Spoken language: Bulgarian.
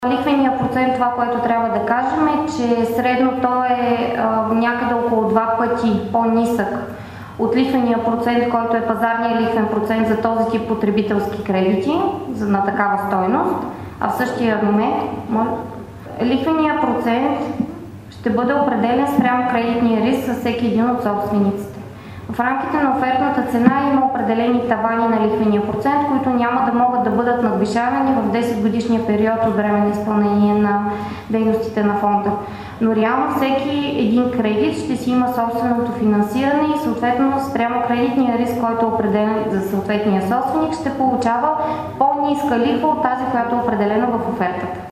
Лихвения процент, това, което трябва да кажем е, че средно той е някъде около 2 пъти по-нисък от лихвения процент, който е пазарния лихвен процент за този тип потребителски кредити на такава стойност, а в същия момент лихвения процент ще бъде определен спрямо кредитния риск за всеки един от собствениците. В рамките на офертната цена има определени тавани на лихвения процент, които няма да могат да бъдат надвишавани в 10-годишния период от време на изпълнение на дейностите на фонда. Но реално всеки един кредит ще си има собственото финансиране и съответно спрямо кредитния риск, който е определен за съответния собственик, ще получава по-ниска лихва от тази, която е определена в офертата.